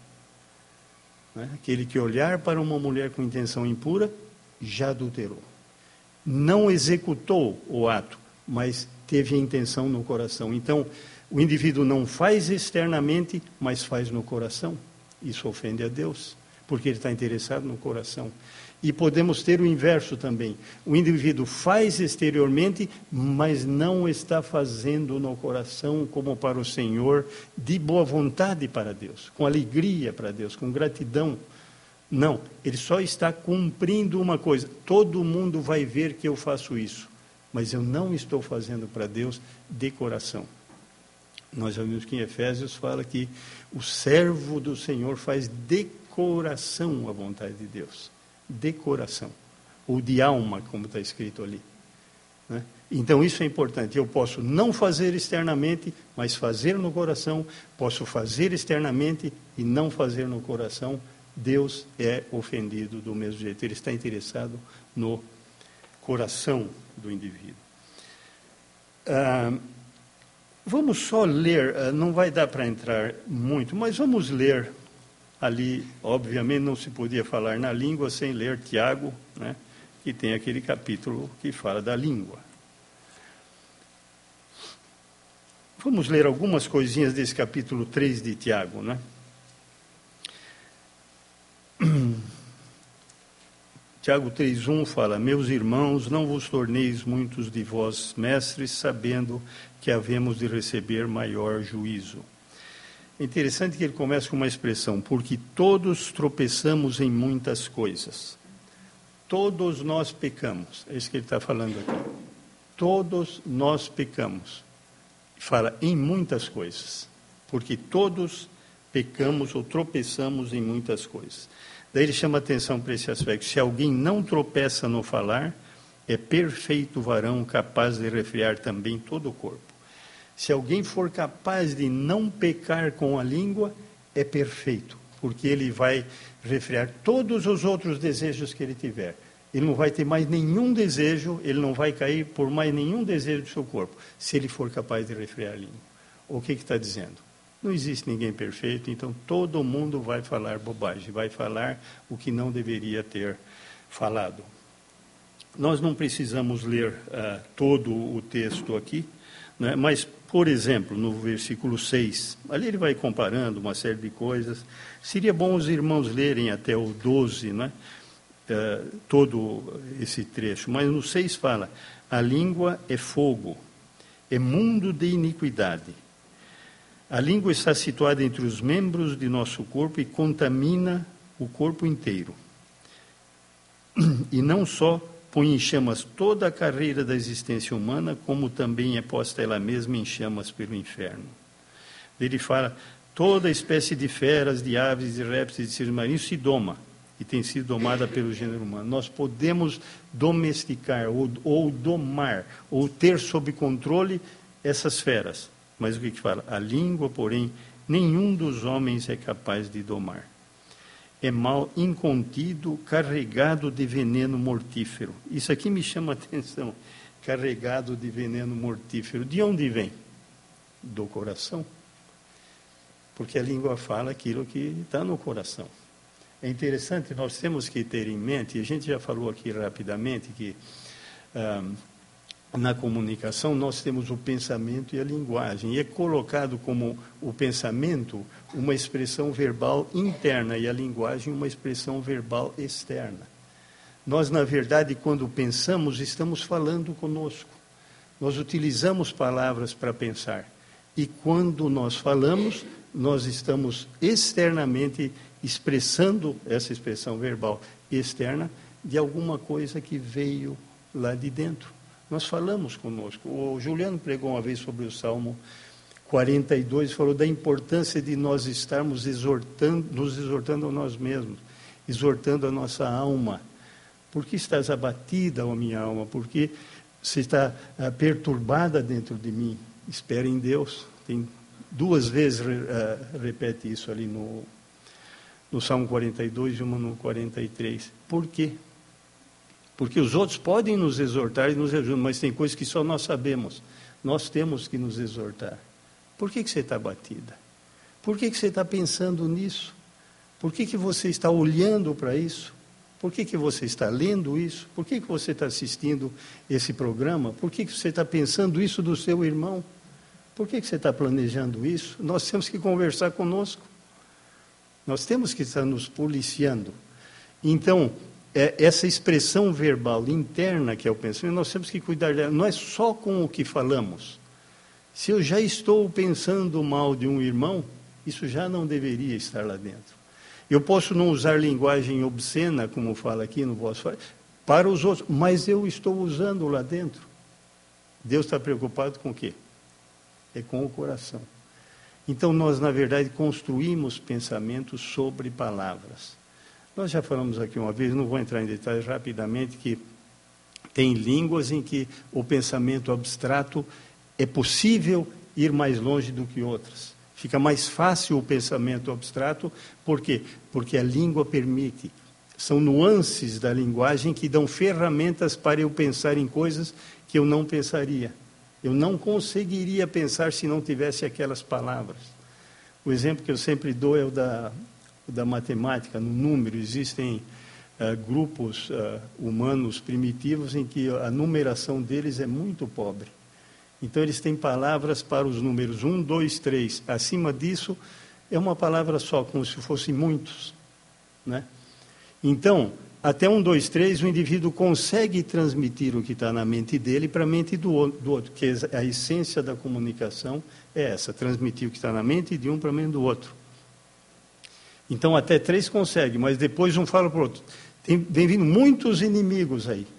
Né? Aquele que olhar para uma mulher com intenção impura, já adulterou. Não executou o ato, mas teve a intenção no coração. Então, o indivíduo não faz externamente, mas faz no coração. Isso ofende a Deus, porque ele está interessado no coração. E podemos ter o inverso também. O indivíduo faz exteriormente, mas não está fazendo no coração como para o Senhor, de boa vontade para Deus, com alegria para Deus, com gratidão. Não, ele só está cumprindo uma coisa. Todo mundo vai ver que eu faço isso, mas eu não estou fazendo para Deus de coração. Nós já vimos que em Efésios fala que o servo do Senhor faz de coração a vontade de Deus. De coração. Ou de alma, como está escrito ali. Né? Então isso é importante. Eu posso não fazer externamente, mas fazer no coração. Posso fazer externamente e não fazer no coração. Deus é ofendido do mesmo jeito. Ele está interessado no coração do indivíduo. Vamos só ler, não vai dar para entrar muito, mas vamos ler ali, obviamente não se podia falar na língua sem ler Tiago, né, que tem aquele capítulo que fala da língua. Vamos ler algumas coisinhas desse capítulo 3 de Tiago, né? Tiago 3,1 fala: meus irmãos, não vos torneis muitos de vós mestres, sabendo que havemos de receber maior juízo. É interessante que ele começa com uma expressão: porque todos tropeçamos em muitas coisas. Todos nós pecamos. É isso que ele está falando aqui. Todos nós pecamos. Fala em muitas coisas. Porque todos pecamos ou tropeçamos em muitas coisas. Daí ele chama atenção para esse aspecto. Se alguém não tropeça no falar, é perfeito varão, capaz de refrear também todo o corpo. Se alguém for capaz de não pecar com a língua, é perfeito, porque ele vai refrear todos os outros desejos que ele tiver. Ele não vai ter mais nenhum desejo, ele não vai cair por mais nenhum desejo do seu corpo, se ele for capaz de refrear a língua. O que está dizendo? Não existe ninguém perfeito, então todo mundo vai falar bobagem, vai falar o que não deveria ter falado. Nós não precisamos ler todo o texto aqui, né, mas, por exemplo, no versículo 6, ali ele vai comparando uma série de coisas. Seria bom os irmãos lerem até o 12, né, todo esse trecho, mas no 6 fala: a língua é fogo, é mundo de iniquidade. A língua está situada entre os membros de nosso corpo e contamina o corpo inteiro. E não só põe em chamas toda a carreira da existência humana, como também é posta ela mesma em chamas pelo inferno. Ele fala: toda espécie de feras, de aves, de répteis, de seres marinhos se doma, e tem sido domada pelo gênero humano. Nós podemos domesticar, ou domar, ou ter sob controle essas feras. Mas o que fala? A língua, porém, nenhum dos homens é capaz de domar. É mal incontido, carregado de veneno mortífero. Isso aqui me chama a atenção. Carregado de veneno mortífero. De onde vem? Do coração. Porque a língua fala aquilo que está no coração. É interessante, nós temos que ter em mente, e a gente já falou aqui rapidamente, que na comunicação nós temos o pensamento e a linguagem, e é colocado como o pensamento uma expressão verbal interna e a linguagem uma expressão verbal externa. Nós, na verdade, quando pensamos, estamos falando conosco. Nós utilizamos palavras para pensar. E quando nós falamos, nós estamos externamente expressando essa expressão verbal externa de alguma coisa que veio lá de dentro. Nós falamos conosco. O Juliano pregou uma vez sobre o Salmo 42, falou da importância de nós estarmos nos exortando a nós mesmos, exortando a nossa alma. Por que estás abatida, ó minha alma? Porque você está perturbada dentro de mim. Espera em Deus. Tem 2 vezes repete isso ali no Salmo 42 e uma no 43. Por quê? Porque os outros podem nos exortar e nos ajudar, mas tem coisas que só nós sabemos. Nós temos que nos exortar. Por que você está abatida? Por que você está pensando nisso? Por que você está olhando para isso? Por que você está lendo isso? Por que você está assistindo esse programa? Por que você está pensando isso do seu irmão? Por que você está planejando isso? Nós temos que conversar conosco. Nós temos que estar nos policiando. Então, essa expressão verbal interna que é o pensamento, nós temos que cuidar dela. Não é só com o que falamos. Se eu já estou pensando mal de um irmão, isso já não deveria estar lá dentro. Eu posso não usar linguagem obscena, como fala aqui no vosso falar, para os outros, mas eu estou usando lá dentro. Deus está preocupado com o quê? É com o coração. Então, nós, na verdade, construímos pensamentos sobre palavras. Nós já falamos aqui uma vez, não vou entrar em detalhes rapidamente, que tem línguas em que o pensamento abstrato é possível ir mais longe do que outras. Fica mais fácil o pensamento abstrato, por quê? Porque a língua permite. São nuances da linguagem que dão ferramentas para eu pensar em coisas que eu não pensaria. Eu não conseguiria pensar se não tivesse aquelas palavras. O exemplo que eu sempre dou é o da matemática, no número. Existem grupos humanos primitivos em que a numeração deles é muito pobre. Então, eles têm palavras para os números 1, 2, 3. Acima disso, é uma palavra só, como se fossem muitos, né? Então, até 1, 2, 3, o indivíduo consegue transmitir o que está na mente dele para a mente do outro, que a essência da comunicação é essa, transmitir o que está na mente de um para a mente do outro. Então, até 3 consegue, mas depois um fala para o outro. Vem vindo muitos inimigos aí.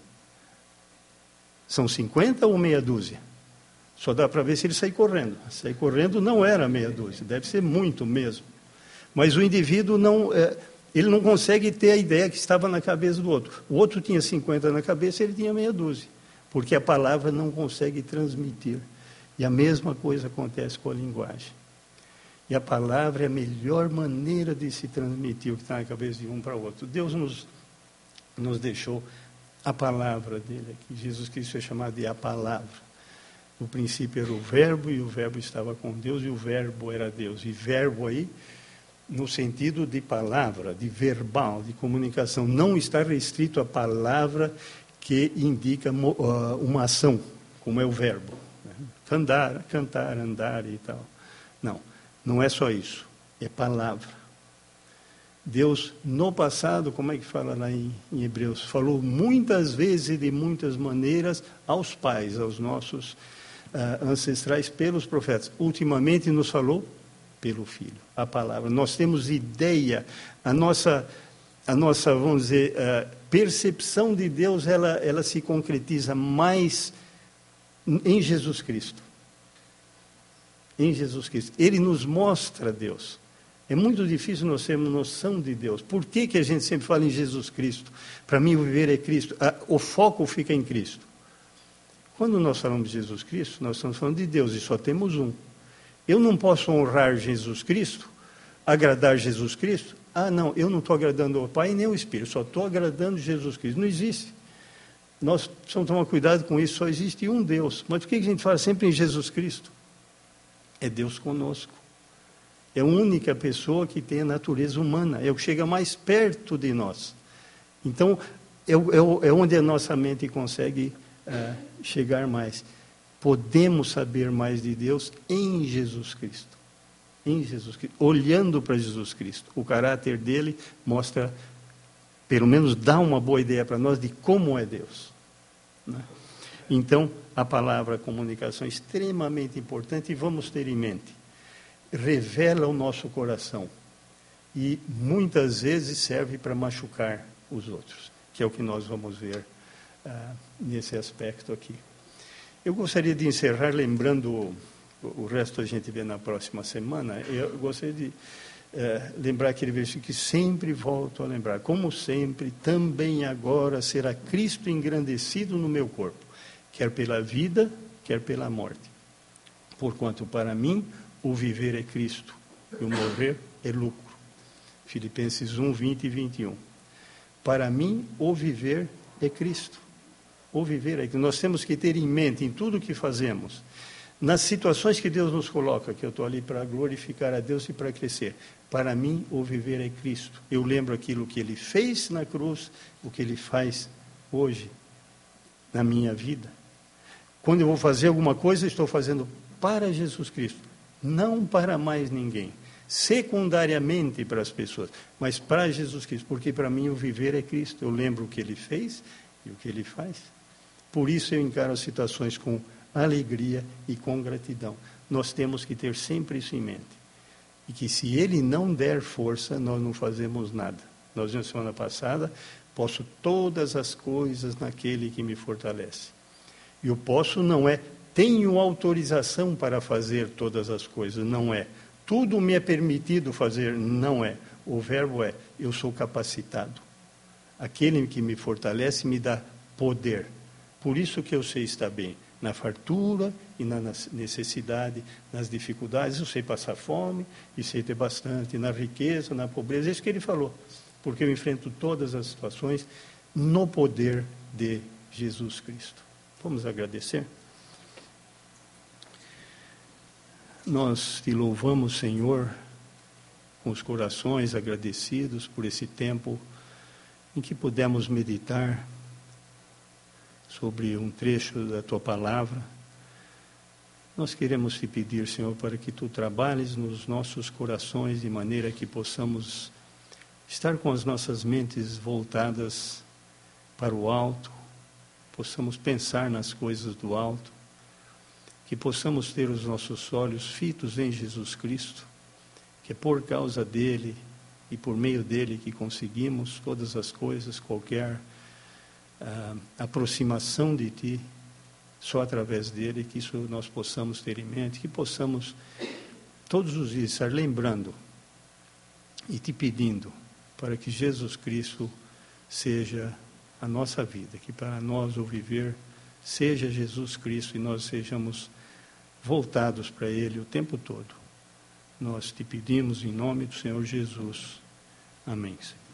São 50 ou meia dúzia? Só dá para ver se ele sai correndo. Sair correndo não era meia dúzia, deve ser muito mesmo. Mas o indivíduo ele não consegue ter a ideia que estava na cabeça do outro. O outro tinha 50 na cabeça, ele tinha meia dúzia. Porque a palavra não consegue transmitir. E a mesma coisa acontece com a linguagem. E a palavra é a melhor maneira de se transmitir o que está na cabeça de um para o outro. Deus nos deixou a palavra dele aqui. Jesus Cristo é chamado de a palavra. No princípio era o verbo, e o verbo estava com Deus, e o verbo era Deus. E verbo aí, no sentido de palavra, de verbal, de comunicação. Não está restrito à palavra que indica uma ação, como é o verbo. Né? Cantar, andar e tal. Não é só isso. É palavra. Deus, no passado, como é que fala lá em Hebreus? Falou muitas vezes e de muitas maneiras aos pais, aos nossos ancestrais, pelos profetas. Ultimamente nos falou pelo Filho, a palavra. Nós temos ideia, a nossa vamos dizer, percepção de Deus, ela se concretiza mais em Jesus Cristo. Em Jesus Cristo. Ele nos mostra Deus. É muito difícil nós termos noção de Deus. Por que a gente sempre fala em Jesus Cristo? Para mim, o viver é Cristo. O foco fica em Cristo. Quando nós falamos de Jesus Cristo, nós estamos falando de Deus, e só temos um. Eu não posso honrar Jesus Cristo, agradar Jesus Cristo. Não, eu não estou agradando o Pai nem o Espírito, só estou agradando Jesus Cristo. Não existe. Nós precisamos tomar cuidado com isso, só existe um Deus. Mas por que a gente fala sempre em Jesus Cristo? É Deus conosco. É a única pessoa que tem a natureza humana, é o que chega mais perto de nós. Então, é onde a nossa mente consegue chegar mais. Podemos saber mais de Deus em Jesus Cristo. Em Jesus Cristo. Olhando para Jesus Cristo. O caráter dele mostra, pelo menos dá uma boa ideia para nós de como é Deus. Né? Então, a palavra comunicação é extremamente importante e vamos ter em mente. Revela o nosso coração e muitas vezes serve para machucar os outros, que é o que nós vamos ver nesse aspecto aqui. Eu gostaria de encerrar lembrando, o resto a gente vê na próxima semana, eu gostaria de lembrar aquele versículo que sempre volto a lembrar. Como sempre, também agora será Cristo engrandecido no meu corpo, quer pela vida, quer pela morte. Porquanto para mim o viver é Cristo e o morrer é lucro. Filipenses 1, 20 e 21. Para mim o viver é Cristo. O viver é Cristo. Nós temos que ter em mente em tudo o que fazemos, nas situações que Deus nos coloca, que eu estou ali para glorificar a Deus e para crescer. Para mim, o viver é Cristo. Eu lembro aquilo que Ele fez na cruz, o que Ele faz hoje na minha vida. Quando eu vou fazer alguma coisa, estou fazendo para Jesus Cristo, não para mais ninguém. Secundariamente para as pessoas, mas para Jesus Cristo, porque para mim o viver é Cristo. Eu lembro o que Ele fez e o que Ele faz. Por isso eu encaro as situações com alegria e com gratidão. Nós temos que ter sempre isso em mente. E que se Ele não der força, nós não fazemos nada. Nós vimos semana passada, posso todas as coisas naquele que me fortalece. E o posso não é, tenho autorização para fazer todas as coisas, não é. Tudo me é permitido fazer, não é. O verbo é, eu sou capacitado. Aquele que me fortalece me dá poder. Por isso que eu sei estar bem, na fartura e na necessidade, nas dificuldades. Eu sei passar fome e sei ter bastante, na riqueza, na pobreza. É isso que ele falou, porque eu enfrento todas as situações no poder de Jesus Cristo. Vamos agradecer? Nós te louvamos, Senhor, com os corações agradecidos por esse tempo em que pudemos meditar sobre um trecho da Tua Palavra. Nós queremos te pedir, Senhor, para que Tu trabalhes nos nossos corações de maneira que possamos estar com as nossas mentes voltadas para o alto, possamos pensar nas coisas do alto, que possamos ter os nossos olhos fitos em Jesus Cristo, que é por causa dele e por meio dele que conseguimos todas as coisas, qualquer aproximação de Ti, só através dele, que isso nós possamos ter em mente, que possamos todos os dias estar lembrando e Te pedindo para que Jesus Cristo seja a nossa vida, que para nós o viver seja Jesus Cristo e nós sejamos voltados para Ele o tempo todo. Nós te pedimos em nome do Senhor Jesus. Amém, Senhor.